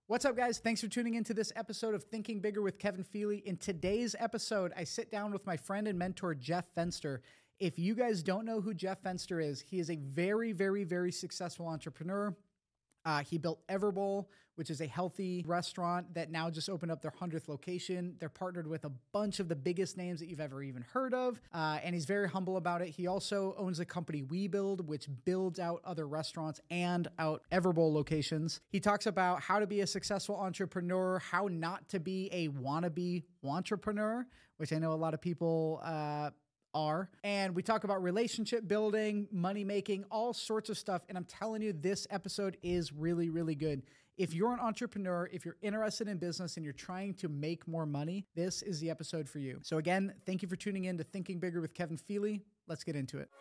What's up, guys? Thanks for tuning into this episode of Thinking Bigger with Kevin Feely. In today's episode, I sit down with my friend and mentor, Jeff Fenster. If you guys don't know who Jeff Fenster is, he is a very, very, very successful entrepreneur. He built Everbowl, which is a healthy restaurant that now just opened up their 100th location. They're partnered with a bunch of the biggest names that you've ever even heard of, and he's very humble about it. He also owns the company WeBuild, which builds out other restaurants and out Everbowl locations. He talks about how to be a successful entrepreneur, how not to be a wannabe entrepreneur, which I know a lot of people are. And we talk about relationship building, money making, all sorts of stuff. And I'm telling you, this episode is really, really good. If you're an entrepreneur, if you're interested in business and you're trying to make more money, this is the episode for you. So again, thank you for tuning in to Thinking Bigger with Kevin Feely. Let's get into it.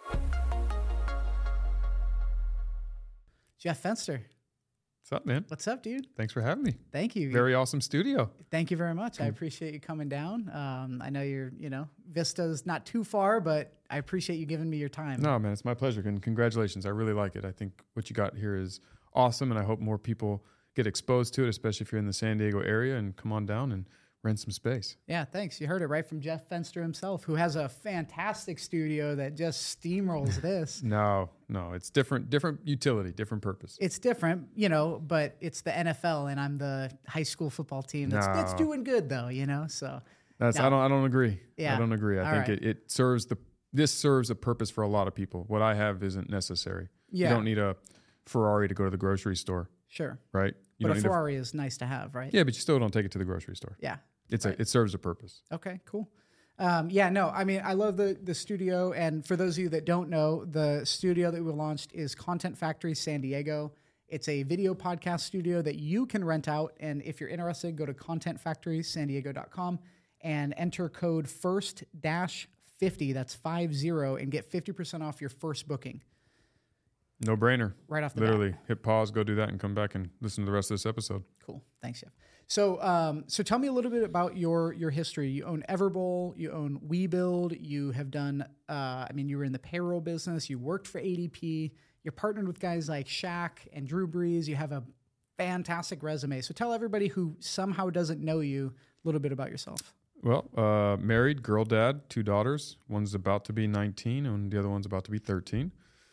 Jeff Fenster. What's up, man? What's up, dude? Thanks for having me. Thank you. Very awesome studio. Thank you very much. I appreciate you coming down. I know Vista's not too far, but I appreciate you giving me your time. No, man, it's my pleasure. And congratulations. I really like it. I think what you got here is awesome. And I hope more people get exposed to it, especially if you're in the San Diego area, and come on down and rent some space. Yeah, thanks. You heard it right from Jeff Fenster himself, who has a fantastic studio that just steamrolls this. No, it's different utility, different purpose. It's different, but it's the NFL and I'm the high school football team that's doing good though, so. I don't agree. Yeah. I don't agree. I think right. This serves a purpose for a lot of people. What I have isn't necessary. Yeah. You don't need a Ferrari to go to the grocery store. Sure. Right? But a Ferrari is nice to have, right? Yeah, but you still don't take it to the grocery store. Yeah. It serves a purpose. Okay, cool. I love the studio. And for those of you that don't know, the studio that we launched is Content Factory San Diego. It's a video podcast studio that you can rent out. And if you're interested, go to contentfactorysandiego.com and enter code FIRST-50, that's 50, and get 50% off your first booking. No brainer. Right off the Literally, bat. hit pause, go do that, and come back and listen to the rest of this episode. Cool. Thanks, Jeff. So tell me a little bit about your history. You own Everbowl, you own WeBuild, you have done, you were in the payroll business, you worked for ADP, you're partnered with guys like Shaq and Drew Brees, you have a fantastic resume. So tell everybody who somehow doesn't know you a little bit about yourself. Well, married, girl dad, 2 daughters. One's about to be 19 and the other one's about to be 13,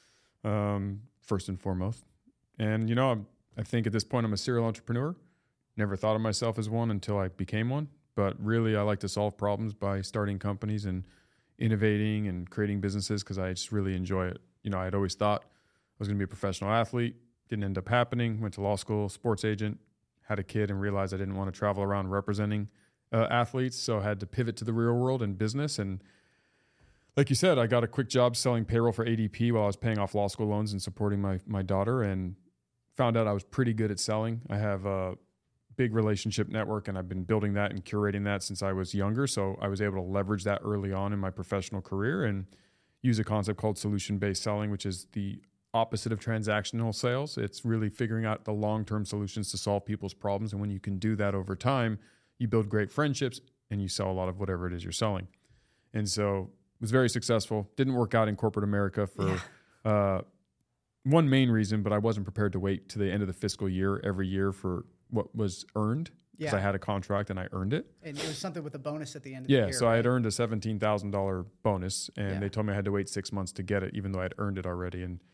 first and foremost. And, I think at this point I'm a serial entrepreneur. Never thought of myself as one until I became one, but really I like to solve problems by starting companies and innovating and creating businesses because I just really enjoy it. I had always thought I was going to be a professional athlete. Didn't end up happening. Went to law school, sports agent, had a kid and realized I didn't want to travel around representing athletes, so I had to pivot to the real world and business. And like you said, I got a quick job selling payroll for ADP while I was paying off law school loans and supporting my daughter, and found out I was pretty good at selling. I have a big relationship network, and I've been building that and curating that since I was younger. So I was able to leverage that early on in my professional career and use a concept called solution-based selling, which is the opposite of transactional sales. It's really figuring out the long-term solutions to solve people's problems. And when you can do that over time, you build great friendships and you sell a lot of whatever it is you're selling. And so it was very successful. Didn't work out in corporate America for one main reason, but I wasn't prepared to wait to the end of the fiscal year every year for what was earned, because I had a contract and I earned it. And it was something with a bonus at the end of the year. Yeah, so I had earned a $17,000 bonus, and they told me I had to wait 6 months to get it, even though I had earned it already. And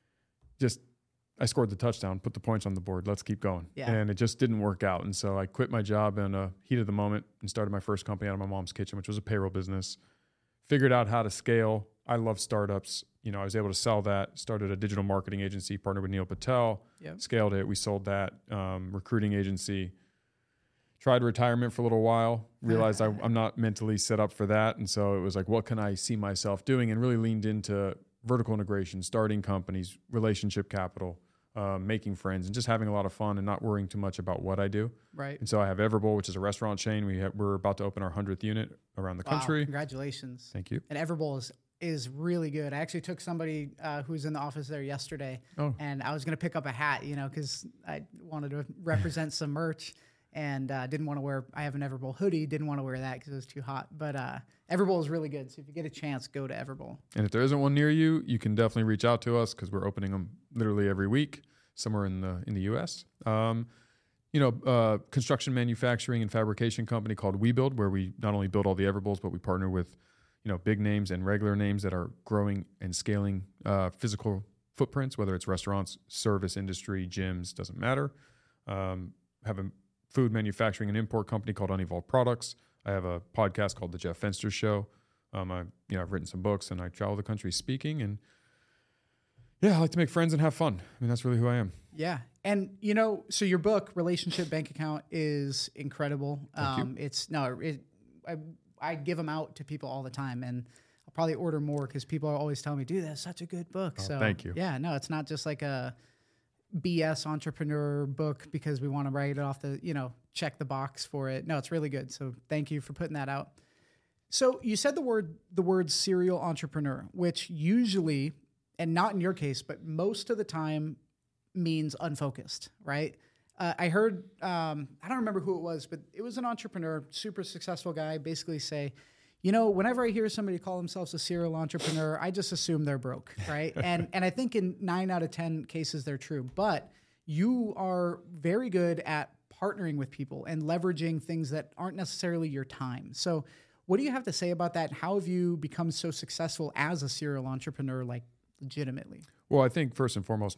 I scored the touchdown, put the points on the board, let's keep going. Yeah. And it just didn't work out. And so I quit my job in a heat of the moment and started my first company out of my mom's kitchen, which was a payroll business. Figured out how to scale. I love startups. I was able to sell that, started a digital marketing agency, partnered with Neil Patel, scaled it. We sold that, recruiting agency. Tried retirement for a little while, realized I'm not mentally set up for that. And so it was like, what can I see myself doing? And really leaned into vertical integration, starting companies, relationship capital, making friends, and just having a lot of fun and not worrying too much about what I do. Right. And so I have Everbowl, which is a restaurant chain. We're about to open our 100th unit around the country. Congratulations. Thank you. And Everbowl is really good. I actually took somebody who was in the office there yesterday, and I was going to pick up a hat, because I wanted to represent some merch, and didn't want to wear, I have an Everbowl hoodie, didn't want to wear that because it was too hot. But Everbowl is really good. So if you get a chance, go to Everbowl. And if there isn't one near you, you can definitely reach out to us because we're opening them literally every week somewhere in the U.S. construction manufacturing and fabrication company called WeBuild, where we not only build all the Everbowls, but we partner with, big names and regular names that are growing and scaling physical footprints, whether it's restaurants, service industry, gyms, doesn't matter. Have a food manufacturing and import company called Unevolved Products. I have a podcast called The Jeff Fenster Show. I've written some books and I travel the country speaking, and I like to make friends and have fun. I mean, that's really who I am. Yeah. And, so your book, Relationship Bank Account, is incredible. Thank you. I give them out to people all the time, and I'll probably order more because people are always telling me, dude, that's such a good book. Oh, so thank you. Yeah, no, it's not just like a BS entrepreneur book because we want to write it off check the box for it. No, it's really good. So thank you for putting that out. So you said the word serial entrepreneur, which usually, and not in your case, but most of the time means unfocused, right? I heard, I don't remember who it was, but it was an entrepreneur, super successful guy, basically say, whenever I hear somebody call themselves a serial entrepreneur, I just assume they're broke, right? and I think in 9 out of 10 cases they're true, but you are very good at partnering with people and leveraging things that aren't necessarily your time. So what do you have to say about that? How have you become so successful as a serial entrepreneur, like legitimately? Well, I think first and foremost,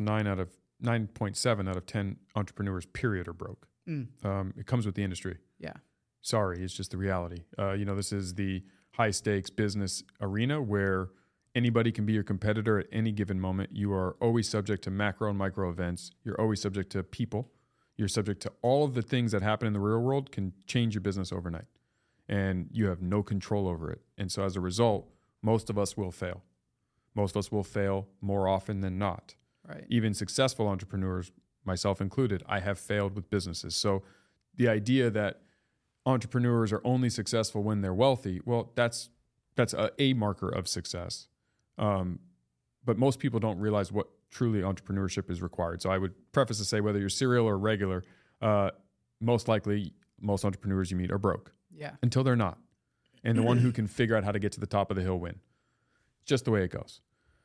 9.7 out of 10 entrepreneurs, period, are broke. It comes with the industry. Yeah. Sorry, it's just the reality. This is the high stakes business arena where anybody can be your competitor at any given moment. You are always subject to macro and micro events. You're always subject to people. You're subject to all of the things that happen in the real world can change your business overnight. And you have no control over it. And so as a result, most of us will fail. Most of us will fail more often than not. Right. Even successful entrepreneurs, myself included, I have failed with businesses. So the idea that entrepreneurs are only successful when they're wealthy, well, that's a marker of success. But most people don't realize what truly entrepreneurship is required. So I would preface to say, whether you're serial or regular, most likely most entrepreneurs you meet are broke. Yeah. Until they're not. And the one who can figure out how to get to the top of the hill win. Just the way it goes.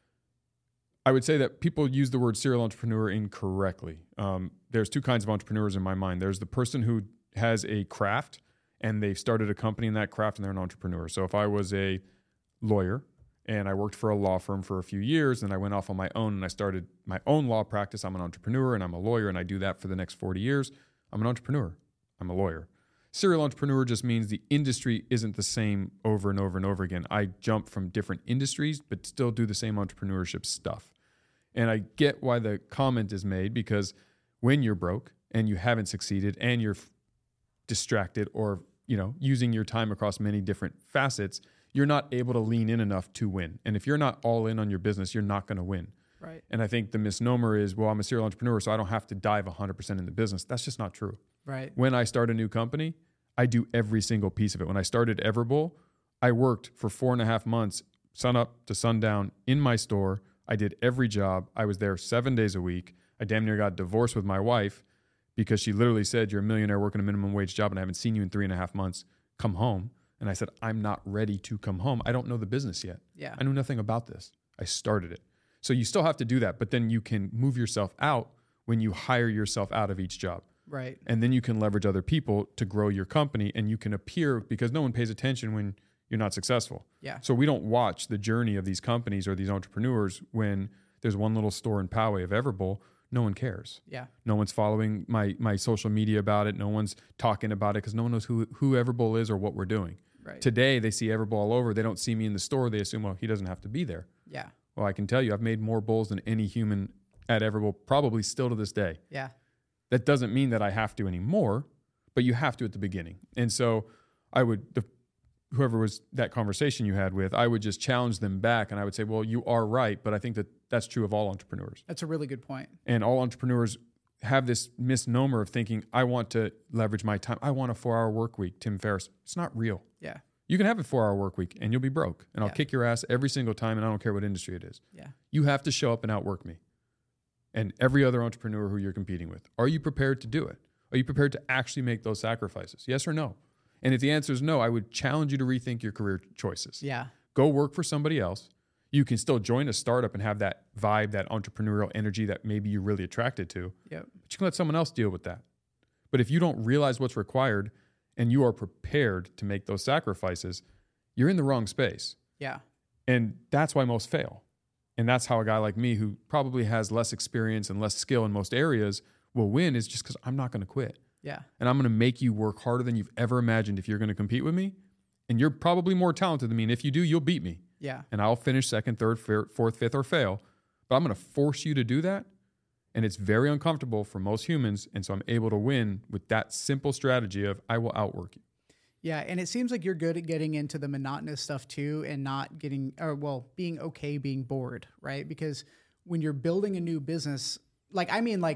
I would say that people use the word serial entrepreneur incorrectly. There's two kinds of entrepreneurs in my mind. There's the person who has a craft and they've started a company in that craft and they're an entrepreneur. So if I was a lawyer and I worked for a law firm for a few years and I went off on my own and I started my own law practice, I'm an entrepreneur and I'm a lawyer and I do that for the next 40 years, I'm an entrepreneur. I'm a lawyer. Serial entrepreneur just means the industry isn't the same over and over and over again. I jump from different industries, but still do the same entrepreneurship stuff. And I get why the comment is made, because when you're broke and you haven't succeeded and you're distracted or, using your time across many different facets, you're not able to lean in enough to win. And if you're not all in on your business, you're not going to win. Right. And I think the misnomer is, well, I'm a serial entrepreneur, so I don't have to dive 100% in the business. That's just not true. Right. When I start a new company, I do every single piece of it. When I started Everbowl, I worked for 4.5 months, sun up to sundown in my store. I did every job. I was there 7 days a week. I damn near got divorced with my wife because she literally said, "You're a millionaire working a minimum wage job and I haven't seen you in 3.5 months. Come home." And I said, "I'm not ready to come home. I don't know the business yet. Yeah. I knew nothing about this. I started it." So you still have to do that, but then you can move yourself out when you hire yourself out of each job. Right. And then you can leverage other people to grow your company, and you can appear, because no one pays attention when you're not successful. Yeah. So we don't watch the journey of these companies or these entrepreneurs when there's one little store in Poway of Everbowl. No one cares. Yeah. No one's following my social media about it. No one's talking about it because no one knows who Everbowl is or what we're doing. Right. Today, they see Everbowl all over. They don't see me in the store. They assume, well, he doesn't have to be there. Yeah. Well, I can tell you, I've made more bowls than any human at Everbowl, probably still to this day. Yeah. That doesn't mean that I have to anymore, but you have to at the beginning. And so I would, whoever was that conversation you had with, I would just challenge them back and I would say, well, you are right, but I think that that's true of all entrepreneurs. That's a really good point. And all entrepreneurs have this misnomer of thinking, I want to leverage my time. I want a 4-hour work week, Tim Ferriss. It's not real. Yeah. You can have a 4-hour work week and you'll be broke. And I'll Yeah. kick your ass every single time, and I don't care what industry it is. Yeah. You have to show up and outwork me and every other entrepreneur who you're competing with. Are you prepared to do it? Are you prepared to actually make those sacrifices? Yes or no? And if the answer is no, I would challenge you to rethink your career choices. Yeah. Go work for somebody else. You can still join a startup and have that vibe, that entrepreneurial energy that maybe you're really attracted to. Yep. But you can let someone else deal with that. But if you don't realize what's required and you are prepared to make those sacrifices, you're in the wrong space. Yeah. And that's why most fail. And that's how a guy like me, who probably has less experience and less skill in most areas, will win, is just because I'm not going to quit. Yeah. And I'm going to make you work harder than you've ever imagined if you're going to compete with me. And you're probably more talented than me. And if you do, you'll beat me. Yeah. And I'll finish second, third, fourth, fifth, or fail. But I'm going to force you to do that. And it's very uncomfortable for most humans. And so I'm able to win with that simple strategy of I will outwork you. Yeah. And it seems like you're good at getting into the monotonous stuff too, and not getting, being okay being bored, right? Because when you're building a new business, like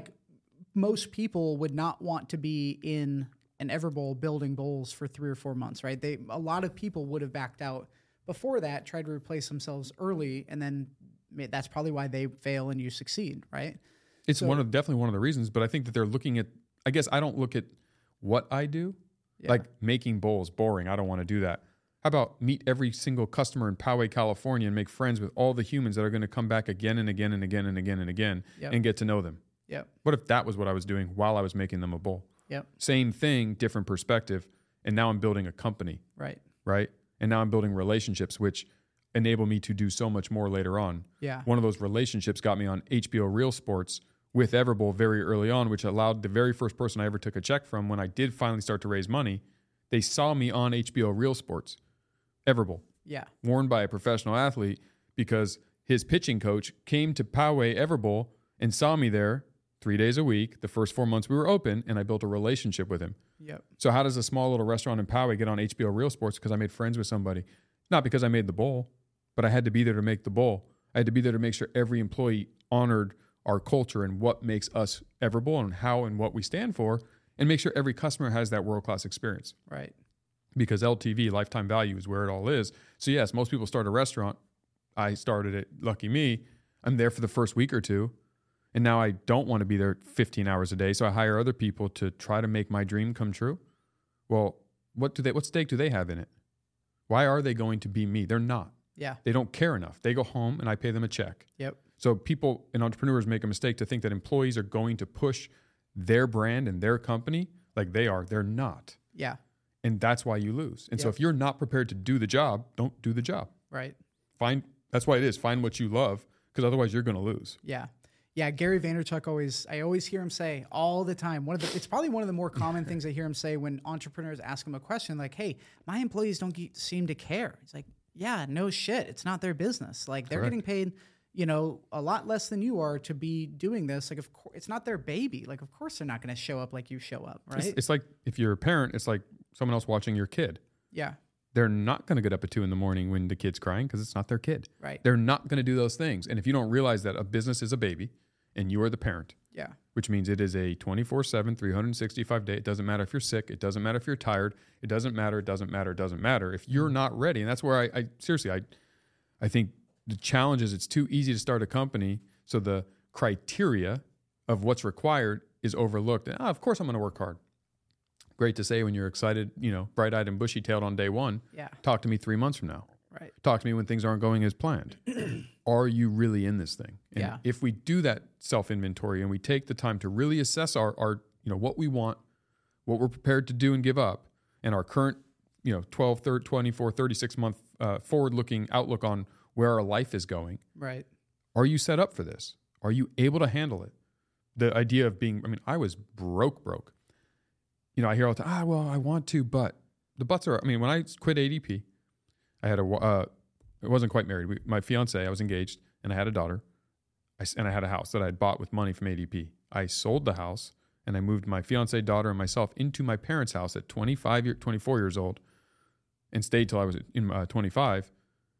most people would not want to be in an Everbowl building bowls for 3 or 4 months, right? A lot of people would have backed out before that, tried to replace themselves early, and then that's probably why they fail and you succeed, right? It's definitely one of the reasons, but I think that they're looking at, I guess I don't look at what I do, like making bowls, boring. I don't want to do that. How about meet every single customer in Poway, California, and make friends with all the humans that are going to come back again and again and again and again and again and get to know them? Yep. What if that was what I was doing while I was making them a bowl? Yep. Same thing, different perspective. And now I'm building a company. Right. And now I'm building relationships, which enable me to do so much more later on. Yeah. One of those relationships got me on HBO Real Sports with Everbowl very early on, which allowed the very first person I ever took a check from when I did finally start to raise money. They saw me on HBO Real Sports, Everbowl. Yeah. Worn by a professional athlete, because his pitching coach came to Poway Everbowl and saw me there 3 days a week, the first 4 months we were open, and I built a relationship with him. Yep. So how does a small little restaurant in Poway get on HBO Real Sports? Because I made friends with somebody. Not because I made the bowl, but I had to be there to make the bowl. I had to be there to make sure every employee honored our culture and what makes us Everbowl and how and what we stand for, and make sure every customer has that world-class experience. Right. Because LTV, lifetime value, is where it all is. So yes, most people start a restaurant. I started it, lucky me. I'm there for the first week or two. And now I don't want to be there 15 hours a day. So I hire other people to try to make my dream come true. Well, what stake do they have in it? Why are they going to be me? They're not. Yeah. They don't care enough. They go home and I pay them a check. Yep. So people and entrepreneurs make a mistake to think that employees are going to push their brand and their company like they are. They're not. Yeah. And that's why you lose. And so if you're not prepared to do the job, don't do the job. Right. That's why it is. Find what you love, because otherwise you're going to lose. Yeah. Yeah. Gary Vaynerchuk I always hear him say all the time, it's probably one of the more common things I hear him say when entrepreneurs ask him a question like, hey, my employees don't seem to care. He's like, yeah, no shit. It's not their business. Like they're getting paid, a lot less than you are to be doing this. Like, of course, it's not their baby. Like, of course they're not going to show up like you show up. Right. It's like, if you're a parent, it's like someone else watching your kid. Yeah. They're not going to get up at 2 a.m. when the kid's crying, because it's not their kid. Right. They're not going to do those things. And if you don't realize that a business is a baby and you are the parent, which means it is a 24/7, 365 day. It doesn't matter if you're sick. It doesn't matter if you're tired. It doesn't matter. It doesn't matter. It doesn't matter. If you're not ready, and that's where I seriously, I think the challenge is it's too easy to start a company. So the criteria of what's required is overlooked. And of course I'm going to work hard. Great to say when you're excited, bright-eyed and bushy-tailed on day one. Yeah. Talk to me 3 months from now. Right. Talk to me when things aren't going as planned. Are you really in this thing? And if we do that self-inventory and we take the time to really assess our what we want, what we're prepared to do and give up, and our current 12, 30, 24, 36 month forward-looking outlook on where our life is going. Right. Are you set up for this? Are you able to handle it? The idea of I was broke. I hear all the time, I want to, but the buts are, when I quit ADP, I had I wasn't quite married. My fiance, I was engaged, and I had a daughter, and I had a house that I had bought with money from ADP. I sold the house, and I moved my fiance, daughter, and myself into my parents' house at 24 years old, and stayed till I was in 25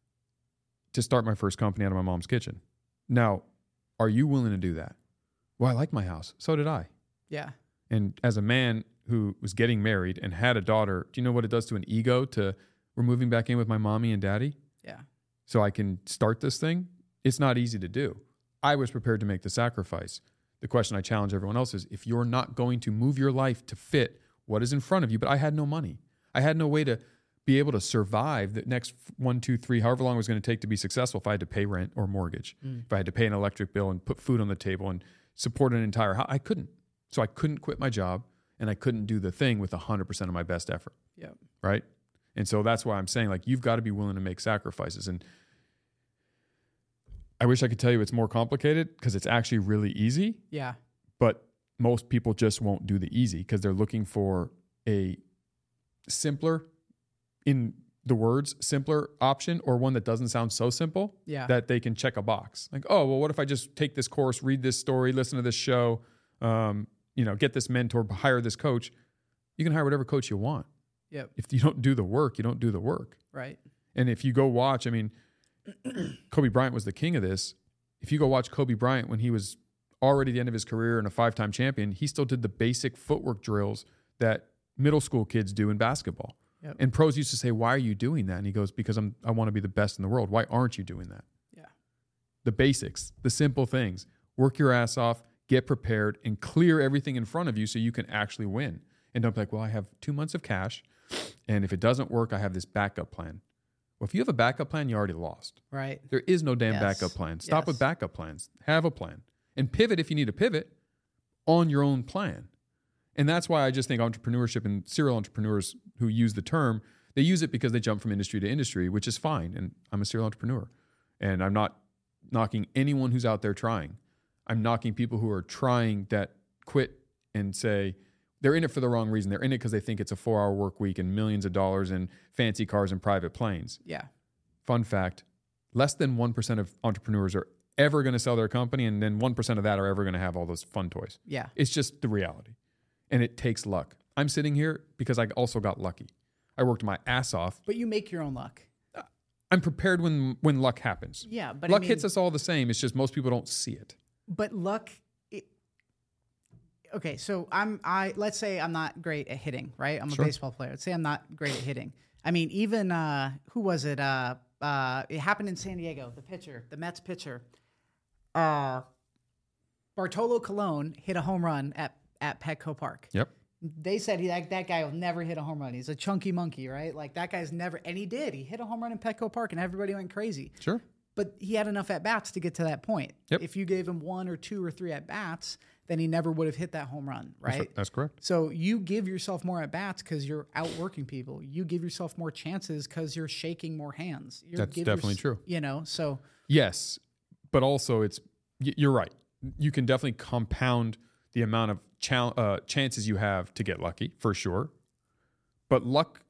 to start my first company out of my mom's kitchen. Now, are you willing to do that? Well, I like my house. So did I. Yeah. And as a man who was getting married and had a daughter, do you know what it does to an ego we're moving back in with my mommy and daddy? Yeah. So I can start this thing? It's not easy to do. I was prepared to make the sacrifice. The question I challenge everyone else is, if you're not going to move your life to fit what is in front of you, but I had no money. I had no way to be able to survive the next 1, 2, 3, however long it was going to take to be successful if I had to pay rent or mortgage, if I had to pay an electric bill and put food on the table and support an entire house. I couldn't. So I couldn't quit my job, and I couldn't do the thing with 100% of my best effort. Yeah. Right. And so that's why I'm saying, like, you've got to be willing to make sacrifices. And I wish I could tell you it's more complicated, because it's actually really easy. Yeah. But most people just won't do the easy because they're looking for a simpler, in the words, simpler option, or one that doesn't sound so simple that they can check a box. Like, oh, well, what if I just take this course, read this story, listen to this show, get this mentor, hire this coach? You can hire whatever coach you want. Yep. If you don't do the work, you don't do the work. Right. And if you go watch, I mean, Kobe Bryant was the king of this. If you go watch Kobe Bryant when he was already at the end of his career and a 5-time champion, he still did the basic footwork drills that middle school kids do in basketball. Yep. And pros used to say, why are you doing that? And he goes, because I want to be the best in the world. Why aren't you doing that? Yeah. The basics, the simple things. Work your ass off, get prepared, and clear everything in front of you so you can actually win. And don't be like, well, I have 2 months of cash, and if it doesn't work, I have this backup plan. Well, if you have a backup plan, you already lost. Right. There is no damn backup plan. Stop with backup plans. Have a plan. And pivot if you need to pivot on your own plan. And that's why I just think entrepreneurship and serial entrepreneurs who use the term, they use it because they jump from industry to industry, which is fine. And I'm a serial entrepreneur. And I'm not knocking anyone who's out there trying. I'm knocking people who are trying that quit and say they're in it for the wrong reason. They're in it because they think it's a 4-hour work week and millions of dollars and fancy cars and private planes. Yeah. Fun fact, less than 1% of entrepreneurs are ever going to sell their company, and then 1% of that are ever going to have all those fun toys. Yeah. It's just the reality. And it takes luck. I'm sitting here because I also got lucky. I worked my ass off. But you make your own luck. I'm prepared when luck happens. Yeah, but luck hits us all the same. It's just most people don't see it. But luck... Okay, so let's say I'm not great at hitting, right? I'm a baseball player. Let's say I'm not great at hitting. I mean, even who was it? It happened in San Diego. The Mets pitcher, Bartolo Colon hit a home run at Petco Park. Yep. They said that guy will never hit a home run. He's a chunky monkey, right? Like that guy's never, and he did. He hit a home run in Petco Park, and everybody went crazy. Sure. But he had enough at bats to get to that point. Yep. If you gave him 1 or 2 or 3 at bats, then he never would have hit that home run, right? That's correct. So you give yourself more at bats because you're outworking people. You give yourself more chances because you're shaking more hands. That's definitely true. So yes, but also you're right. You can definitely compound the amount of chances you have to get lucky, for sure. But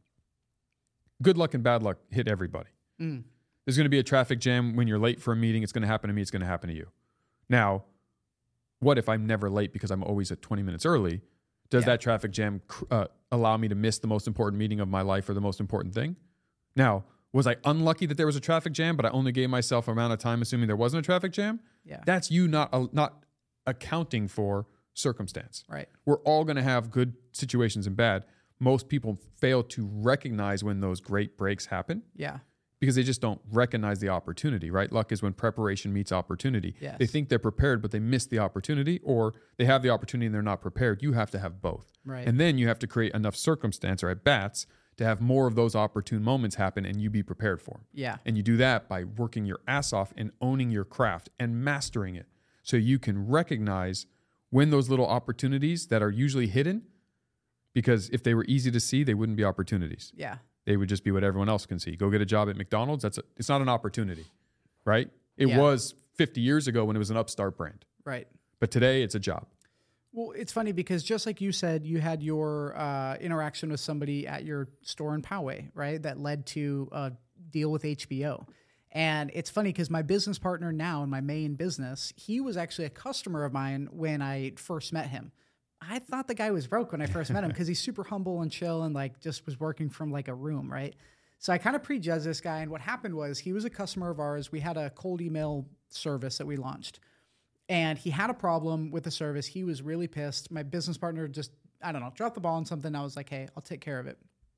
good luck and bad luck hit everybody. There's going to be a traffic jam when you're late for a meeting. It's going to happen to me. It's going to happen to you. Now, what if I'm never late because I'm always at 20 minutes early? Does that traffic jam allow me to miss the most important meeting of my life or the most important thing? Now, was I unlucky that there was a traffic jam, but I only gave myself an amount of time assuming there wasn't a traffic jam? Yeah. That's you not accounting for circumstance. Right. We're all going to have good situations and bad. Most people fail to recognize when those great breaks happen. Yeah. Because they just don't recognize the opportunity, right? Luck is when preparation meets opportunity. Yes. They think they're prepared, but they miss the opportunity, or they have the opportunity and they're not prepared. You have to have both. Right. And then you have to create enough circumstance or at bats to have more of those opportune moments happen and you be prepared for them. Yeah. And you do that by working your ass off and owning your craft and mastering it so you can recognize when those little opportunities that are usually hidden, because if they were easy to see, they wouldn't be opportunities. Yeah. They would just be what everyone else can see. Go get a job at McDonald's. It's not an opportunity, right? It was 50 years ago when it was an upstart brand. Right. But today it's a job. Well, it's funny because just like you said, you had your interaction with somebody at your store in Poway, right? That led to a deal with HBO. And it's funny because my business partner now in my main business, he was actually a customer of mine when I first met him. I thought the guy was broke when I first met him because he's super humble and chill and like just was working from like a room, right? So I kind of prejudged this guy. And what happened was he was a customer of ours. We had a cold email service that we launched. And he had a problem with the service. He was really pissed. My business partner just, I don't know, dropped the ball on something. I was like, hey, I'll take care of it.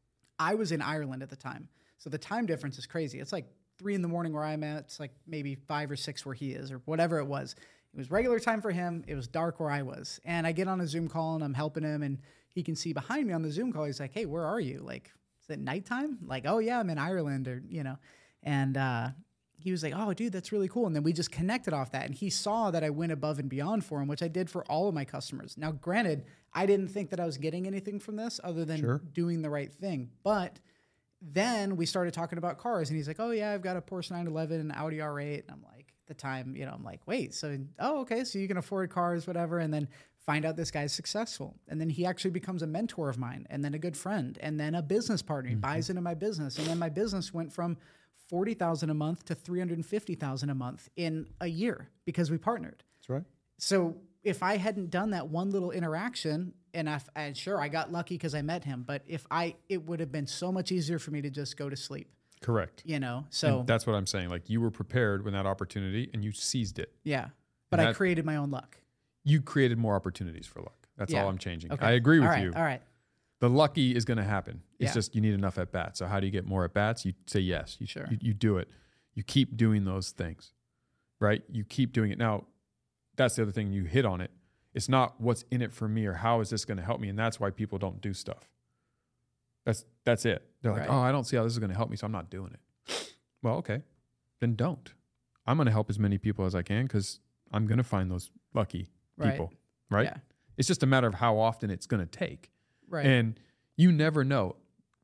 I was in Ireland at the time. So the time difference is crazy. It's like 3 a.m. where I'm at. It's like maybe 5 or 6 where he is or whatever it was. It was regular time for him. It was dark where I was. And I get on a Zoom call and I'm helping him and he can see behind me on the Zoom call. He's like, hey, where are you? Like, is it nighttime? Like, oh yeah, I'm in Ireland or, And he was like, oh, dude, that's really cool. And then we just connected off that. And he saw that I went above and beyond for him, which I did for all of my customers. Now, granted, I didn't think that I was getting anything from this other than doing the right thing. But then we started talking about cars, and he's like, oh, yeah, I've got a Porsche 911 and an Audi R8. And I'm like, at the time, I'm like, wait, so, okay, so you can afford cars, whatever. And then find out this guy's successful. And then he actually becomes a mentor of mine, and then a good friend, and then a business partner. He buys into my business. And then my business went from $40,000 a month to $350,000 a month in a year because we partnered. That's right. So if I hadn't done that one little interaction, and sure, I got lucky because I met him, but it would have been so much easier for me to just go to sleep. Correct. So and that's what I'm saying. Like, you were prepared when that opportunity and you seized it. Yeah. But I created my own luck. You created more opportunities for luck. That's all I'm changing. Okay. I agree with all right. you. All right. The lucky is going to happen. It's just you need enough at bats. So how do you get more at bats? You say yes. You do it. You keep doing those things, right? You keep doing it. Now, that's the other thing. You hit on it. It's not what's in it for me or how is this going to help me, and that's why people don't do stuff. That's it. They're like, oh, I don't see how this is going to help me, so I'm not doing it. Well, okay, then don't. I'm going to help as many people as I can because I'm going to find those lucky people, right? Yeah. It's just a matter of how often it's going to take. Right. And you never know.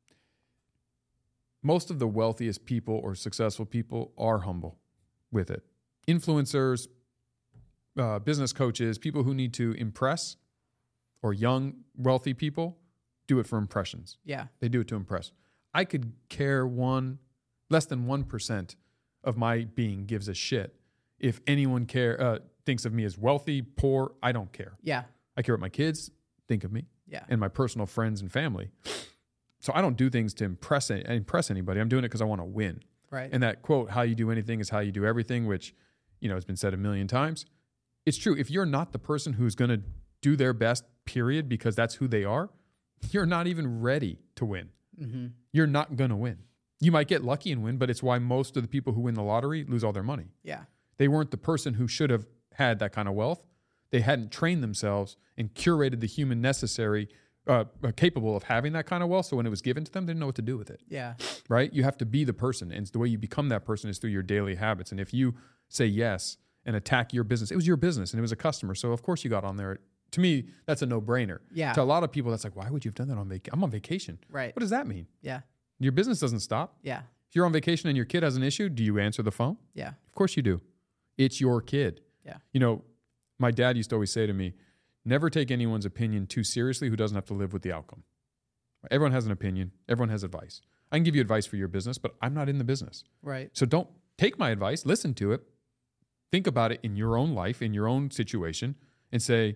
Most of the wealthiest people or successful people are humble with it. Influencers, business coaches, people who need to impress, or young, wealthy people do it for impressions. Yeah. They do it to impress. I could care less than 1% of my being gives a shit if anyone thinks of me as wealthy, poor. I don't care. Yeah. I care what my kids think of me. Yeah. And my personal friends and family. So I don't do things to impress anybody. I'm doing it because I want to win. Right. And that quote, how you do anything is how you do everything, which, has been said a million times. It's true. If you're not the person who's going to do their best, period, because that's who they are, you're not even ready to win. Mm-hmm. You're not going to win. You might get lucky and win, but it's why most of the people who win the lottery lose all their money. Yeah. They weren't the person who should have had that kind of wealth. They hadn't trained themselves and curated the human necessary, capable of having that kind of wealth. So when it was given to them, they didn't know what to do with it. Yeah. Right? You have to be the person. And the way you become that person is through your daily habits. And if you say yes and attack your business, it was your business and it was a customer. So of course you got on there. To me, that's a no-brainer. Yeah. To a lot of people, that's like, why would you have done that on vacation? I'm on vacation. Right. What does that mean? Yeah. Your business doesn't stop. Yeah. If you're on vacation and your kid has an issue, do you answer the phone? Yeah. Of course you do. It's your kid. Yeah. My dad used to always say to me, never take anyone's opinion too seriously who doesn't have to live with the outcome. Everyone has an opinion. Everyone has advice. I can give you advice for your business, but I'm not in the business. Right. So don't take my advice, listen to it, think about it in your own life, in your own situation, and say,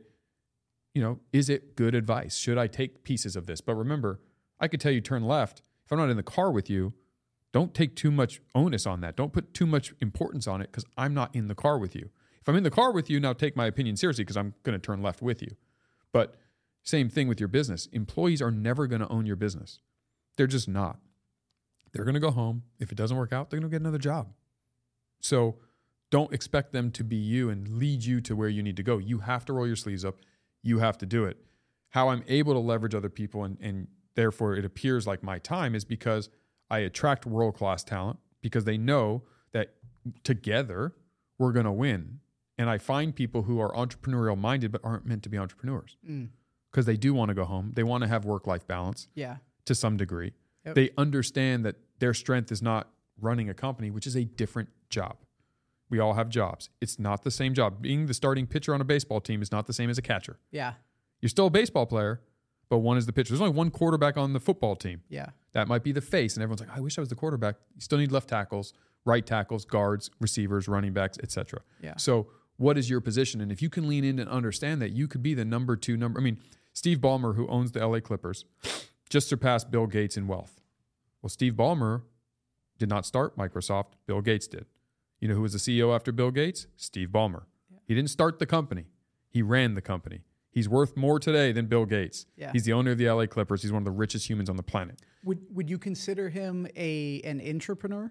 is it good advice? Should I take pieces of this? But remember, I could tell you turn left. If I'm not in the car with you, don't take too much onus on that. Don't put too much importance on it because I'm not in the car with you. If I'm in the car with you, now take my opinion seriously because I'm going to turn left with you. But same thing with your business. Employees are never going to own your business. They're just not. They're going to go home. If it doesn't work out, they're going to get another job. So don't expect them to be you and lead you to where you need to go. You have to roll your sleeves up. You have to do it. How I'm able to leverage other people and therefore it appears like my time is because I attract world-class talent because they know that together we're going to win. And I find people who are entrepreneurial minded but aren't meant to be entrepreneurs because they do want to go home. They want to have work-life balance to some degree. Yep. They understand that their strength is not running a company, which is a different job. We all have jobs. It's not the same job. Being the starting pitcher on a baseball team is not the same as a catcher. Yeah. You're still a baseball player, but one is the pitcher. There's only one quarterback on the football team. Yeah. That might be the face. And everyone's like, I wish I was the quarterback. You still need left tackles, right tackles, guards, receivers, running backs, etc. Yeah. So what is your position? And if you can lean in and understand that you could be the number two. Steve Ballmer, who owns the LA Clippers, just surpassed Bill Gates in wealth. Well, Steve Ballmer did not start Microsoft. Bill Gates did. You know who was the CEO after Bill Gates? Steve Ballmer. Yeah. He didn't start the company. He ran the company. He's worth more today than Bill Gates. Yeah. He's the owner of the LA Clippers. He's one of the richest humans on the planet. Would you consider him an intrapreneur?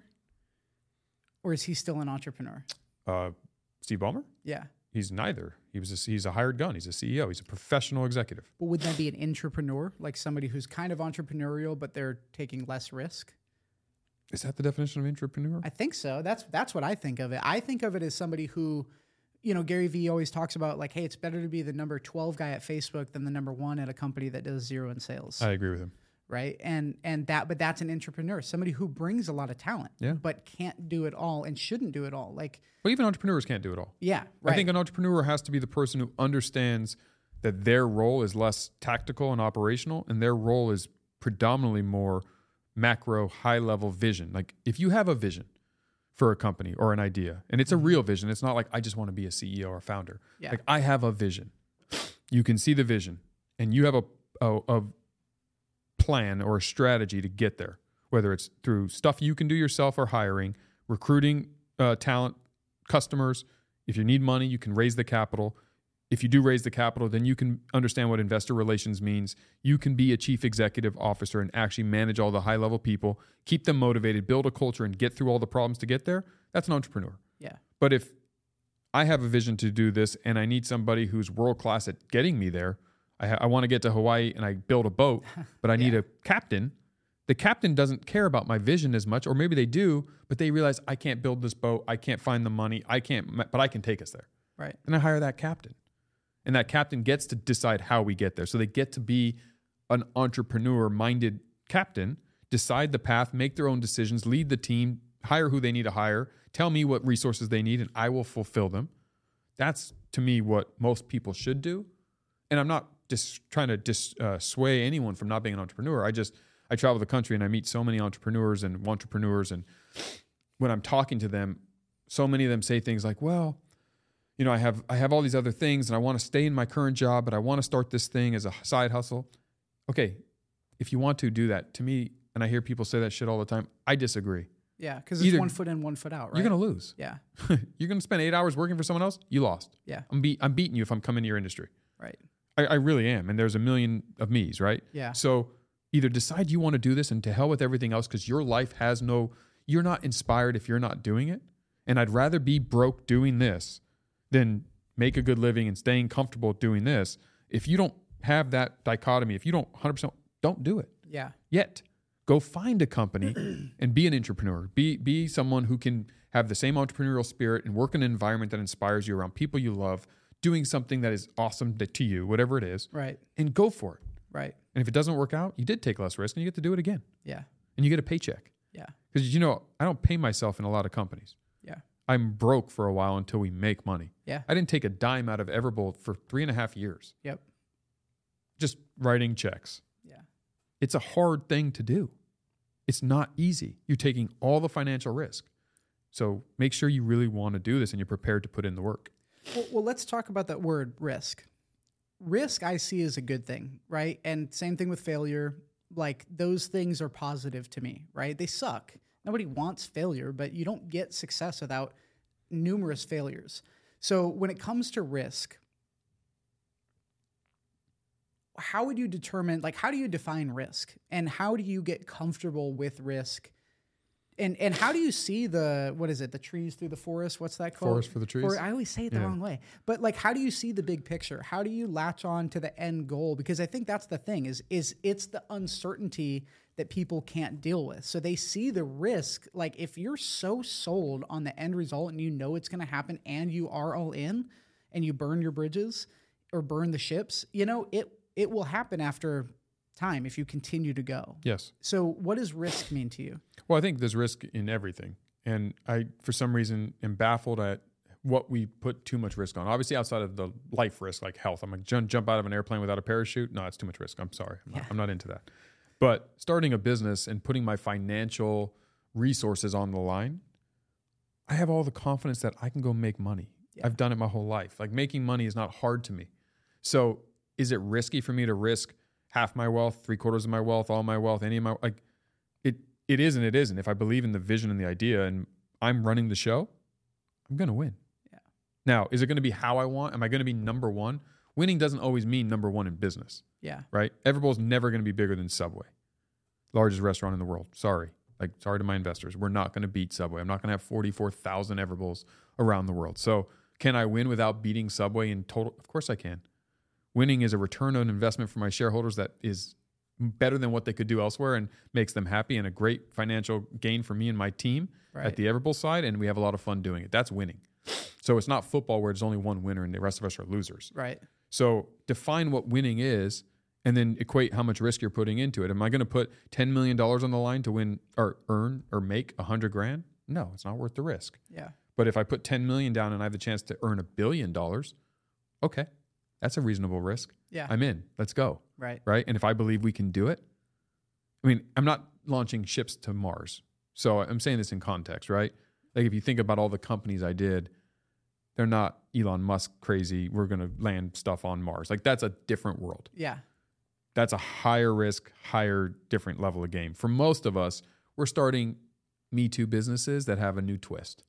Or is he still an entrepreneur? Steve Ballmer? Yeah. He's neither. He's a hired gun. He's a CEO. He's a professional executive. But would that be an intrapreneur? Like somebody who's kind of entrepreneurial, but they're taking less risk? Is that the definition of entrepreneur? I think so. That's what I think of it. I think of it as somebody who, Gary Vee always talks about like, hey, it's better to be the number 12 guy at Facebook than the number 1 at a company that does 0 in sales. I agree with him. Right. But that's an entrepreneur, somebody who brings a lot of talent, but can't do it all and shouldn't do it all. Like, well, even entrepreneurs can't do it all. Yeah. Right. I think an entrepreneur has to be the person who understands that their role is less tactical and operational, and their role is predominantly more macro, high level vision. Like if you have a vision for a company or an idea, and it's a real vision, it's not like I just want to be a CEO or founder. Yeah. Like I have a vision. You can see the vision, and you have a plan or a strategy to get there, whether it's through stuff you can do yourself or hiring, recruiting talent, customers. If you need money, you can raise the capital. If you do raise the capital, then you can understand what investor relations means. You can be a chief executive officer and actually manage all the high level people, keep them motivated, build a culture, and get through all the problems to get there. That's an entrepreneur. Yeah. But if I have a vision to do this and I need somebody who's world class at getting me there, I want to get to Hawaii and I build a boat, but I need a captain. The captain doesn't care about my vision as much, or maybe they do, but they realize I can't build this boat. I can't find the money. But I can take us there. Right. And I hire that captain. And that captain gets to decide how we get there. So they get to be an entrepreneur-minded captain, decide the path, make their own decisions, lead the team, hire who they need to hire, tell me what resources they need, and I will fulfill them. That's, to me, what most people should do. And I'm not just trying to sway anyone from not being an entrepreneur. I travel the country and I meet so many entrepreneurs, and when I'm talking to them, so many of them say things like, well, I have all these other things and I want to stay in my current job, but I want to start this thing as a side hustle. Okay, if you want to do that, to me, and I hear people say that shit all the time, I disagree. Yeah, because it's 1 foot in, 1 foot out, right? You're going to lose. Yeah. You're going to spend 8 hours working for someone else, you lost. Yeah. I'm beating you if I'm coming to your industry. Right. I really am, and there's a million of me's, right? Yeah. So either decide you want to do this and to hell with everything else, because your life you're not inspired if you're not doing it. And I'd rather be broke doing this than make a good living and staying comfortable doing this. If you don't have that dichotomy, if you don't 100%, don't do it. Yeah. Yet, go find a company and be an entrepreneur. Be someone who can have the same entrepreneurial spirit and work in an environment that inspires you, around people you love, doing something that is awesome to you, whatever it is. Right. And go for it. Right. And if it doesn't work out, you did take less risk and you get to do it again. Yeah. And you get a paycheck. Yeah. Because, I don't pay myself in a lot of companies. Yeah. I'm broke for a while until we make money. Yeah. I didn't take a dime out of Everbold for 3.5 years. Yep. Just writing checks. Yeah. It's a hard thing to do. It's not easy. You're taking all the financial risk. So make sure you really want to do this and you're prepared to put in the work. Well, let's talk about that word, risk. Risk I see as a good thing, right? And same thing with failure. Like, those things are positive to me, right? They suck. Nobody wants failure, but you don't get success without numerous failures. So when it comes to risk, how would you determine, how do you define risk? And how do you get comfortable with risk? And how do you see the trees through the forest? What's that called? Forest for the trees. I always say it the wrong way. But how do you see the big picture? How do you latch on to the end goal? Because I think that's the thing is it's the uncertainty that people can't deal with. So they see the risk. Like, if you're so sold on the end result and it's going to happen and you are all in and you burn your bridges or burn the ships, it will happen after time if you continue to go. Yes. So what does risk mean to you? Well, I think there's risk in everything. And I, for some reason, am baffled at what we put too much risk on. Obviously, outside of the life risk, like health. I'm like, jump out of an airplane without a parachute? No, it's too much risk. I'm sorry. I'm not into that. But starting a business and putting my financial resources on the line, I have all the confidence that I can go make money. Yeah. I've done it my whole life. Like, making money is not hard to me. So is it risky for me to risk half my wealth, 3/4 of my wealth, all my wealth, any of my, it is and it isn't. If I believe in the vision and the idea and I'm running the show, I'm going to win. Yeah. Now, is it going to be how I want? Am I going to be number one? Winning doesn't always mean number one in business. Yeah. Right? Everbowl's never going to be bigger than Subway. Largest restaurant in the world. Sorry. Sorry to my investors. We're not going to beat Subway. I'm not going to have 44,000 Everbowls around the world. So can I win without beating Subway in total? Of course I can. Winning is a return on investment for my shareholders that is better than what they could do elsewhere and makes them happy and a great financial gain for me and my team at the Everbull side. And we have a lot of fun doing it. That's winning. So it's not football where there's only one winner and the rest of us are losers. Right. So define what winning is and then equate how much risk you're putting into it. Am I going to put $10 million on the line to win or earn or make $100,000? No, it's not worth the risk. Yeah. But if I put 10 million down and I have the chance to earn $1 billion, okay, that's a reasonable risk. Yeah. I'm in. Let's go. Right. Right. And if I believe we can do it, I mean, I'm not launching ships to Mars. So I'm saying this in context, right? Like if you think about all the companies I did, they're not Elon Musk crazy. We're going to land stuff on Mars. Like that's a different world. Yeah. That's a higher risk, higher, different level of game. For most of us, we're starting Me Too businesses that have a new twist,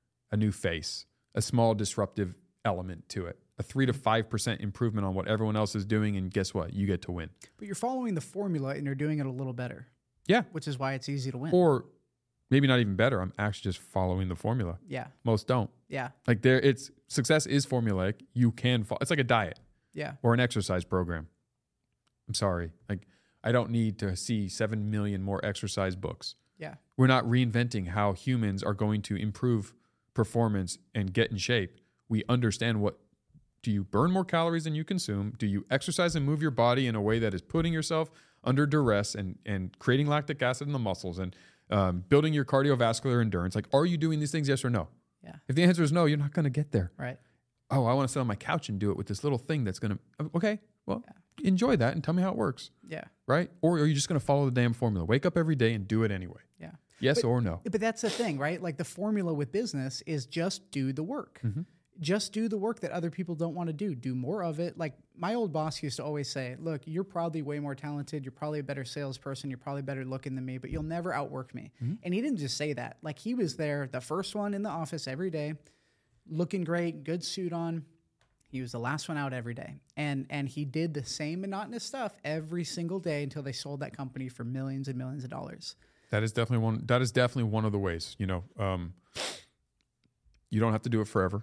a new face, a small disruptive element to it, a 3 to 5% improvement on what everyone else is doing. And guess what? You get to win. But you're following the formula and you're doing it a little better. Yeah. Which is why it's easy to win. Or maybe not even better. I'm actually just following the formula. Yeah. Most don't. Yeah. Like success is formulaic. You can it's like a diet. Yeah. Or an exercise program. I'm sorry. Like I don't need to see 7 million more exercise books. Yeah. We're not reinventing how humans are going to improve performance and get in shape. We understand do you burn more calories than you consume? Do you exercise and move your body in a way that is putting yourself under duress and creating lactic acid in the muscles and building your cardiovascular endurance? Like, are you doing these things? Yes or no? Yeah. If the answer is no, you're not going to get there. Right. Oh, I want to sit on my couch and do it with this little thing that's going to, okay, well, enjoy that and tell me how it works. Yeah. Right? Or are you just going to follow the damn formula? Wake up every day and do it anyway. Yeah. Yes or no. But that's the thing, right? Like the formula with business is just do the work. Mm-hmm. Just do the work that other people don't want to do. Do more of it. Like my old boss used to always say, look, you're probably way more talented. You're probably a better salesperson. You're probably better looking than me, but you'll never outwork me. Mm-hmm. And he didn't just say that. Like he was there, the first one in the office every day, looking great, good suit on. He was the last one out every day. And he did the same monotonous stuff every single day until they sold that company for millions and millions of dollars. That is definitely one of the ways, you don't have to do it forever.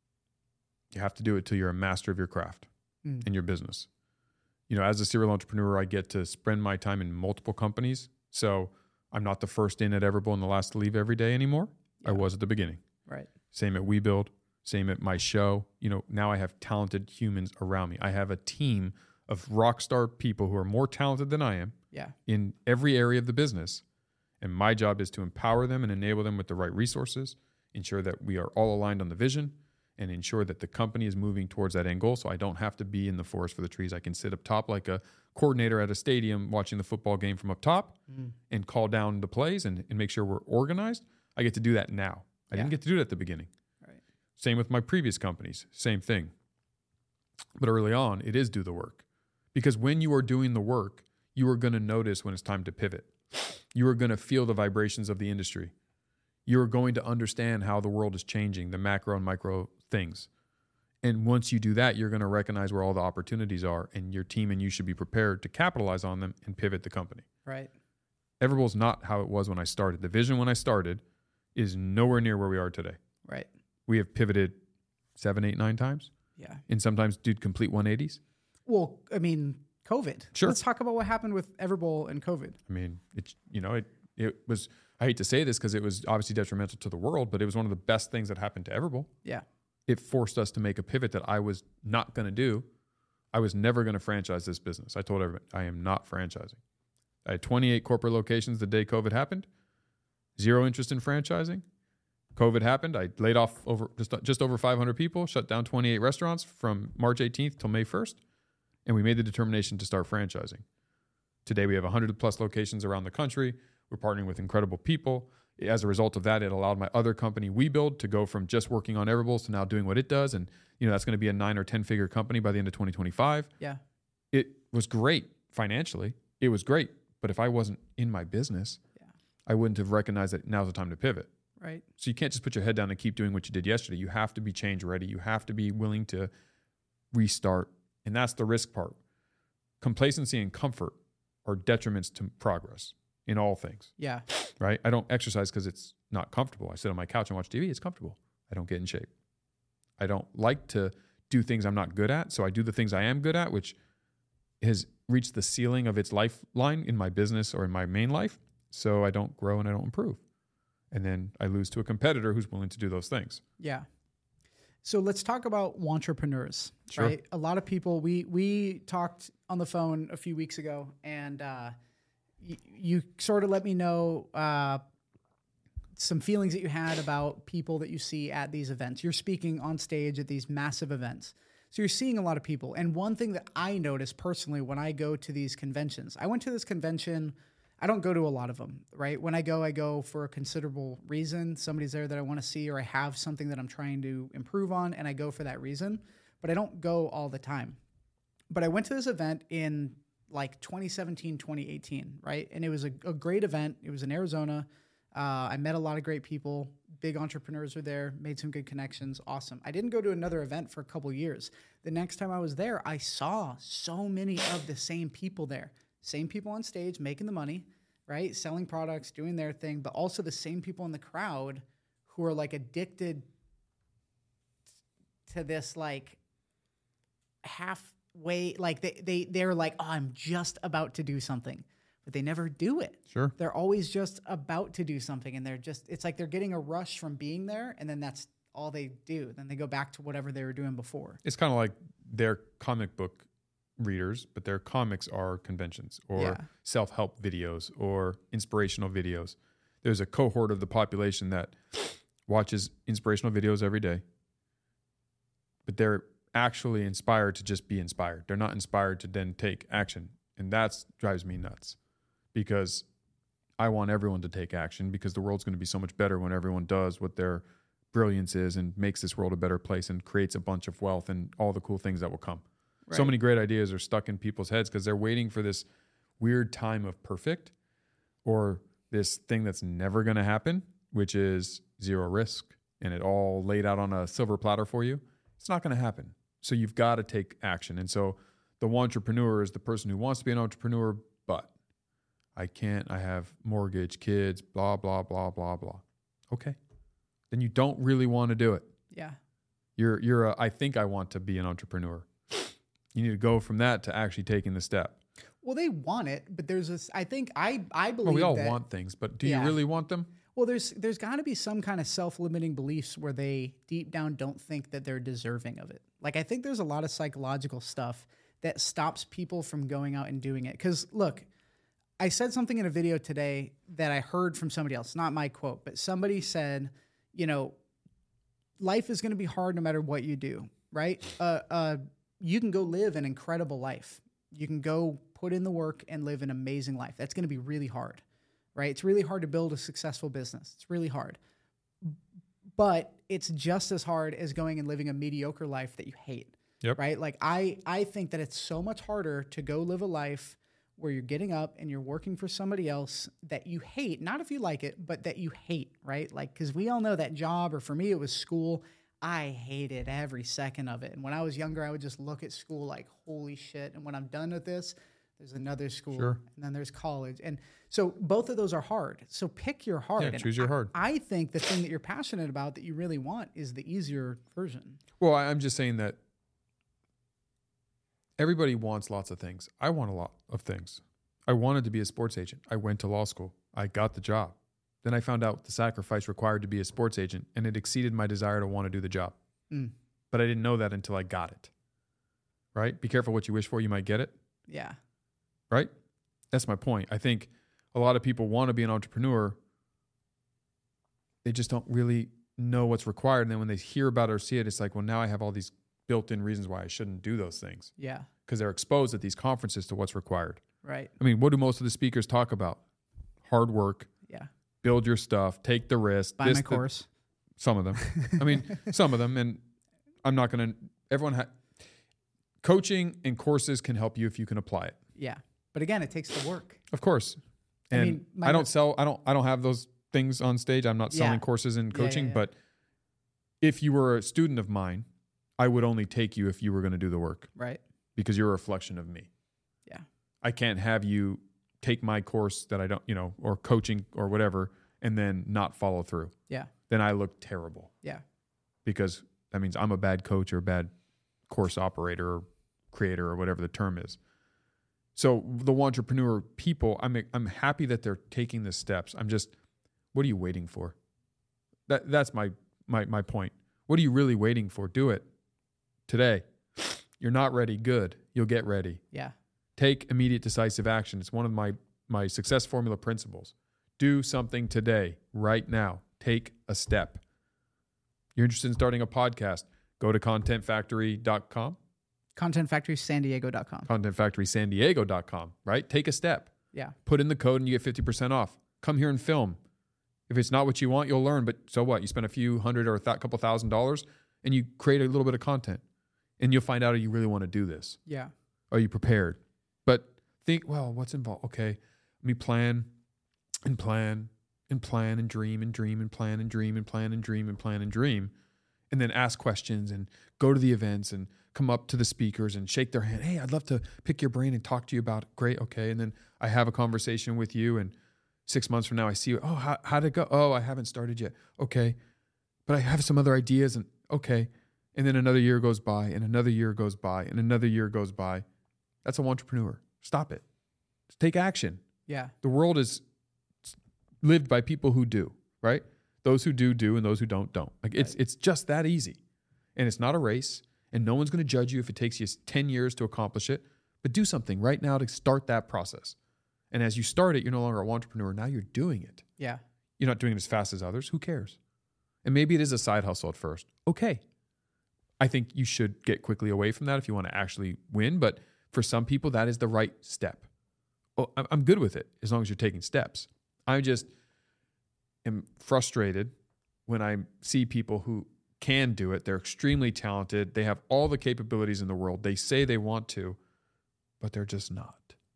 You have to do it till you're a master of your craft in your business. As a serial entrepreneur, I get to spend my time in multiple companies. So I'm not the first in at Everbull and the last to leave every day anymore. Yeah. I was at the beginning. Right. Same at WeBuild, same at my show. Now I have talented humans around me. I have a team of rock star people who are more talented than I am in every area of the business. And my job is to empower them and enable them with the right resources, ensure that we are all aligned on the vision, and ensure that the company is moving towards that end goal. So I don't have to be in the forest for the trees. I can sit up top like a coordinator at a stadium watching the football game from up top and call down the plays and make sure we're organized. I get to do that now. I didn't get to do it at the beginning. Right. Same with my previous companies, same thing. But early on, it is do the work. Because when you are doing the work, you are going to notice when it's time to pivot. You are going to feel the vibrations of the industry. You're going to understand how the world is changing, the macro and micro things. And once you do that, you're going to recognize where all the opportunities are, and your team and you should be prepared to capitalize on them and pivot the company. Right. Everbull is not how it was when I started. The vision when I started is nowhere near where we are today. Right. We have pivoted 7, 8, 9 times. Yeah. And sometimes did complete 180s. Well, I mean, COVID. Sure. Let's talk about what happened with Everbull and COVID. I mean, it was, I hate to say this because it was obviously detrimental to the world, but it was one of the best things that happened to Everbull. Yeah. It forced us to make a pivot that I was not going to do. I was never going to franchise this business. I told everybody, I am not franchising. I had 28 corporate locations the day COVID happened. Zero interest in franchising. COVID happened. I laid off just over 500 people, shut down 28 restaurants from March 18th till May 1st. And we made the determination to start franchising. Today, we have 100 plus locations around the country. We're partnering with incredible people. As a result of that, it allowed my other company, WeBuild, to go from just working on Everbulls to now doing what it does. And, that's going to be a 9 or 10 figure company by the end of 2025. Yeah. It was great financially. It was great. But if I wasn't in my business, I wouldn't have recognized that now's the time to pivot. Right. So you can't just put your head down and keep doing what you did yesterday. You have to be change ready. You have to be willing to restart. And that's the risk part. Complacency and comfort are detriments to progress in all things. Yeah. Right? I don't exercise because it's not comfortable. I sit on my couch and watch TV. It's comfortable. I don't get in shape. I don't like to do things I'm not good at. So I do the things I am good at, which has reached the ceiling of its lifeline in my business or in my main life. So I don't grow and I don't improve. And then I lose to a competitor who's willing to do those things. Yeah. So let's talk about entrepreneurs, Sure. right? A lot of people, we talked on the phone a few weeks ago, and you sort of let me know some feelings that you had about people that you see at these events. You're speaking on stage at these massive events. So you're seeing a lot of people. And one thing that I notice personally when I go to these conventions, I went to this convention. I don't go to a lot of them, right? When I go for a considerable reason. Somebody's there that I want to see, or I have something that I'm trying to improve on, and I go for that reason. But I don't go all the time. But I went to this event in like 2017, 2018, right? And it was a great event. It was in Arizona. I met a lot of great people. Big entrepreneurs were there, made some good connections. Awesome. I didn't go to another event for a couple years. The next time I was there, I saw so many of the same people there. Same people on stage making the money, right? Selling products, doing their thing, but also the same people in the crowd who are like addicted to this like halfway, like they're like, oh, I'm just about to do something, but they never do it. Sure. They're always just about to do something, and it's like they're getting a rush from being there, and then that's all they do. Then they go back to whatever they were doing before. It's kind of like their comic book readers, but their comics are conventions or self-help videos or inspirational videos. There's a cohort of the population that watches inspirational videos every day, but they're actually inspired to just be inspired. They're not inspired to then take action. And that drives me nuts, because I want everyone to take action, because the world's going to be so much better when everyone does what their brilliance is and makes this world a better place and creates a bunch of wealth and all the cool things that will come. Right. So many great ideas are stuck in people's heads because they're waiting for this weird time of perfect, or this thing that's never going to happen, which is zero risk and it all laid out on a silver platter for you. It's not going to happen. So you've got to take action. And so the entrepreneur is the person who wants to be an entrepreneur, but I can't, I have mortgage, kids, blah, blah, blah, blah, blah. Okay. Then you don't really want to do it. Yeah. I think I want to be an entrepreneur. You need to go from that to actually taking the step. Well, they want it, but there's this, I think, I believe well, we all want things, but do you really want them? Well, there's got to be some kind of self-limiting beliefs where they deep down don't think that they're deserving of it. Like, I think there's a lot of psychological stuff that stops people from going out and doing it. Because, look, I said something in a video today that I heard from somebody else, not my quote, but somebody said, you know, life is going to be hard no matter what you do, right? You can go live an incredible life. You can go put in the work and live an amazing life. That's going to be really hard, right? It's really hard to build a successful business. It's really hard. But it's just as hard as going and living a mediocre life that you hate, right? Like I think that it's so much harder to go live a life where you're getting up and you're working for somebody else that you hate, not if you like it, but that you hate, right? Like, because we all know that job, or for me, it was school. I hated every second of it. And when I was younger, I would just look at school like, holy shit. And when I'm done with this, there's another school. Sure. And then there's college. And so both of those are hard. So pick your hard. Yeah, choose your hard. I think the thing that you're passionate about that you really want is the easier version. Well, I'm just saying that everybody wants lots of things. I want a lot of things. I wanted to be a sports agent. I went to law school. I got the job. Then I found out the sacrifice required to be a sports agent, and it exceeded my desire to want to do the job. But I didn't know that until I got it. Right? Be careful what you wish for. You might get it. Yeah. Right? That's my point. I think a lot of people want to be an entrepreneur. They just don't really know what's required. And then when they hear about it or see it, it's like, well, now I have all these built-in reasons why I shouldn't do those things. Yeah. Because they're exposed at these conferences to what's required. Right. I mean, what do most of the speakers talk about? Hard work. Yeah. Build your stuff. Take the risk. Buy my course. Some of them. I mean, some of them. And I'm not going to... Coaching and courses can help you if you can apply it. Yeah. But again, it takes the work. Of course. And I don't have those things on stage. I'm not selling courses in coaching, but if you were a student of mine, I would only take you if you were going to do the work. Right. Because you're a reflection of me. Yeah. I can't have you take my course that I don't, or coaching or whatever, and then not follow through. Yeah. Then I look terrible. Yeah. Because that means I'm a bad coach or a bad course operator or creator or whatever the term is. So the entrepreneur people, I'm happy that they're taking the steps. What are you waiting for? That's my point. What are you really waiting for? Do it today. You're not ready. Good. You'll get ready. Yeah. Take immediate decisive action. It's one of my success formula principles. Do something today, right now. Take a step. You're interested in starting a podcast, go to contentfactory.com. ContentFactorySanDiego.com. ContentFactorySanDiego.com, right? Take a step. Yeah. Put in the code and you get 50% off. Come here and film. If it's not what you want, you'll learn. But so what? You spend a few hundred or couple $1,000s and you create a little bit of content. And you'll find out if you really want to do this. Yeah. Are you prepared? But think, well, what's involved? Okay, let me plan and plan and plan and dream and dream and plan and dream and plan and dream and plan and dream. And then ask questions and go to the events and come up to the speakers and shake their hand. Hey, I'd love to pick your brain and talk to you about it. Great. Okay. And then I have a conversation with you and 6 months from now I see you. Oh, how'd it go? Oh, I haven't started yet. Okay. But I have some other ideas and okay. And then another year goes by and another year goes by and another year goes by. That's an entrepreneur. Stop it. Take action. Yeah. The world is lived by people who do, right? Those who do, and those who don't. Like Right. it's just that easy. And it's not a race, and no one's going to judge you if it takes you 10 years to accomplish it. But do something right now to start that process. And as you start it, you're no longer an entrepreneur. Now you're doing it. Yeah. You're not doing it as fast as others. Who cares? And maybe it is a side hustle at first. Okay. I think you should get quickly away from that if you want to actually win. But for some people, that is the right step. Well, I'm good with it as long as you're taking steps. I just am frustrated when I see people who can do it. They're extremely talented. They have all the capabilities in the world. They say they want to, but they're just not.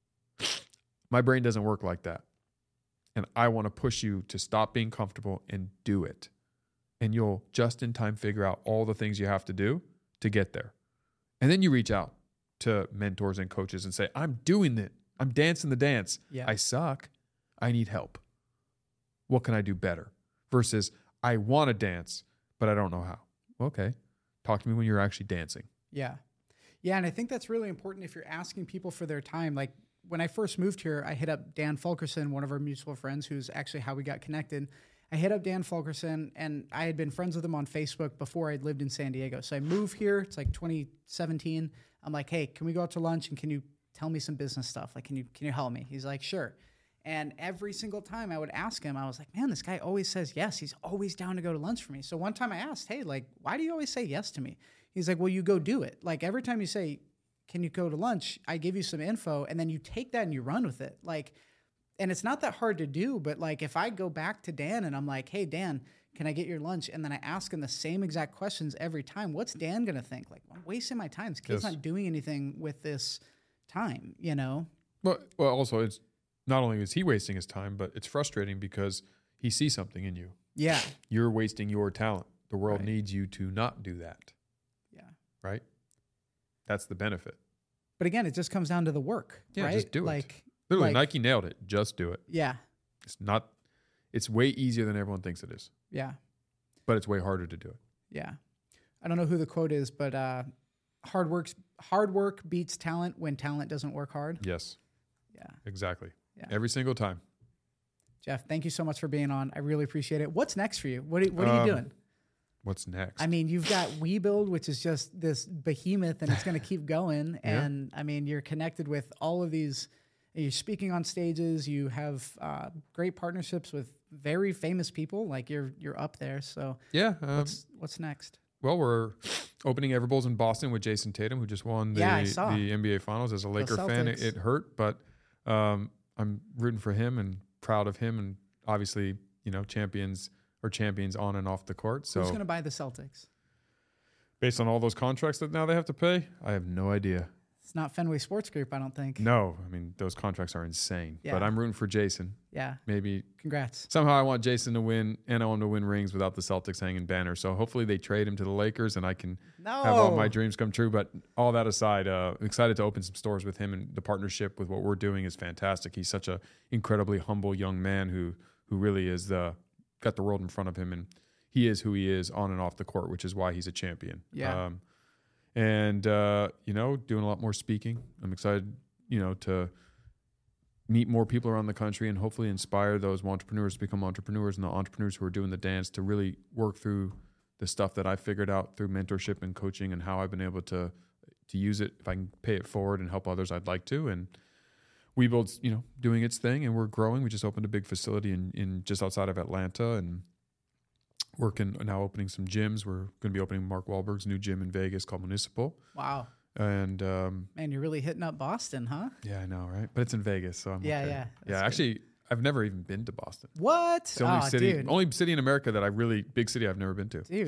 My brain doesn't work like that. And I want to push you to stop being comfortable and do it. And you'll just in time figure out all the things you have to do to get there. And then you reach out to mentors and coaches and say, I'm doing it. I'm dancing the dance. Yeah. I suck. I need help. What can I do better? Versus, I want to dance, but I don't know how. Okay. Talk to me when you're actually dancing. Yeah. Yeah. And I think that's really important if you're asking people for their time. Like when I first moved here, I hit up Dan Fulkerson, one of our mutual friends, who's actually how we got connected. I hit up Dan Fulkerson, and I had been friends with him on Facebook before I'd lived in San Diego. So I moved here. It's like 2017. I'm like, hey, can we go out to lunch and can you tell me some business stuff? Like, can you help me? He's like, sure. And every single time I would ask him, I was like, man, this guy always says yes. He's always down to go to lunch for me. So one time I asked, hey, like, why do you always say yes to me? He's like, well, you go do it. Like every time you say, can you go to lunch? I give you some info and then you take that and you run with it. Like, and it's not that hard to do, but like if I go back to Dan and I'm like, hey, Dan, can I get your lunch? And then I ask him the same exact questions every time. What's Dan going to think? Like, I'm wasting my time. This kid's not doing anything with this time, you know? Well, also, it's not only is he wasting his time, but it's frustrating because he sees something in you. Yeah. You're wasting your talent. The world Right. needs you to not do that. Yeah. Right? That's the benefit. But again, it just comes down to the work, Yeah, right? just do it. Like, Literally, Nike nailed it. Just do it. Yeah. It's way easier than everyone thinks it is, Yeah. but it's way harder to do it. Yeah. I don't know who the quote is, but hard work beats talent when talent doesn't work hard. Yes. Yeah. Exactly. Yeah. Every single time. Jeff, thank you so much for being on. I really appreciate it. What's next for you? What are you doing? What's next? I mean, you've got WeBuild, which is just this behemoth, and it's going to keep going. Yeah. And I mean, you're connected with all of these. You're speaking on stages. You have great partnerships with very famous people. Like you're up there. So yeah. what's next? Well, we're opening Everbowls in Boston with Jason Tatum, who just won the NBA Finals. As a Laker fan, it hurt, but I'm rooting for him and proud of him. And obviously, champions are champions on and off the court. So who's going to buy the Celtics? Based on all those contracts that now they have to pay, I have no idea. It's not Fenway Sports Group, I don't think. No, I mean, those contracts are insane. Yeah. But I'm rooting for Jason. Yeah. Maybe. Congrats. Somehow I want Jason to win, and I want him to win rings without the Celtics hanging banners. So hopefully they trade him to the Lakers, and I can have all my dreams come true. But all that aside, I'm excited to open some stores with him, and the partnership with what we're doing is fantastic. He's such an incredibly humble young man who really is got the world in front of him, and he is who he is on and off the court, which is why he's a champion. Yeah. And doing a lot more speaking. I'm excited to meet more people around the country and hopefully inspire those entrepreneurs to become entrepreneurs, and the entrepreneurs who are doing the dance to really work through the stuff that I figured out through mentorship and coaching, and how I've been able to use it. If I can pay it forward and help others, I'd like to. And Webuild's, doing its thing, and we're growing. We just opened a big facility in just outside of Atlanta, and working now opening some gyms. We're going to be opening Mark Wahlberg's new gym in Vegas called Municipal. Wow. And man, you're really hitting up Boston, huh? Yeah, I know, right? But it's in Vegas, so I'm okay. Yeah. Yeah, actually, I've never even been to Boston. What? It's the only city in America that big city I've never been to. Dude,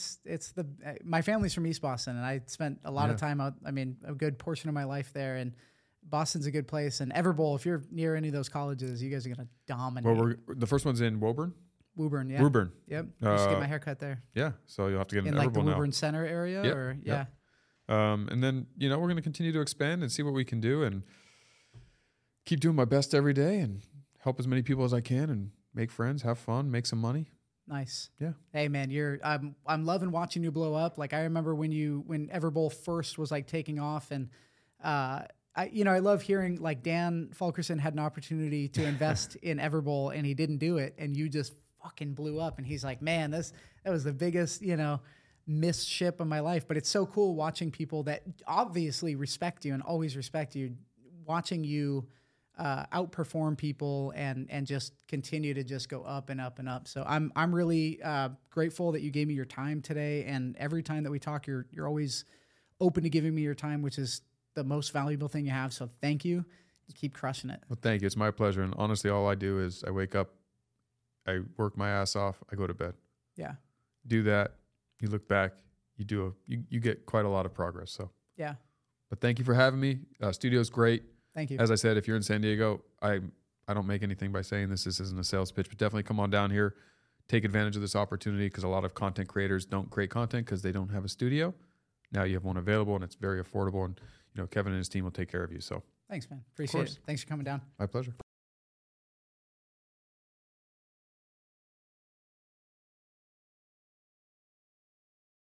my family's from East Boston, and I spent a lot of time out. I mean, a good portion of my life there, and Boston's a good place. And Everbowl, if you're near any of those colleges, you guys are gonna dominate. Well, the first one's in Woburn. Woburn, yeah. Woburn. Yep. I used to get my haircut there. Yeah, so you'll have to get in Everbowl like the now. Woburn Center area, or yeah. And then we're going to continue to expand and see what we can do, and keep doing my best every day, and help as many people as I can, and make friends, have fun, make some money. Nice. Yeah. Hey man, I'm loving watching you blow up. Like I remember when Everbowl first was like taking off, and I love hearing like Dan Fulkerson had an opportunity to invest in Everbowl and he didn't do it, and you just fucking blew up. And he's like, man, that was the biggest, missed ship of my life. But it's so cool watching people that obviously respect you and always respect you, watching you outperform people and just continue to just go up and up and up. So I'm really grateful that you gave me your time today. And every time that we talk, you're always open to giving me your time, which is the most valuable thing you have. So thank you. Keep crushing it. Well, thank you. It's my pleasure. And honestly, all I do is I wake up, I work my ass off, I go to bed. Yeah. Do that. You look back, you get quite a lot of progress. So yeah. But thank you for having me. Studio's great. Thank you. As I said, if you're in San Diego, I don't make anything by saying this. This isn't a sales pitch, but definitely come on down here, take advantage of this opportunity, because a lot of content creators don't create content because they don't have a studio. Now you have one available, and it's very affordable. And Kevin and his team will take care of you. So thanks, man. Appreciate it. Thanks for coming down. My pleasure.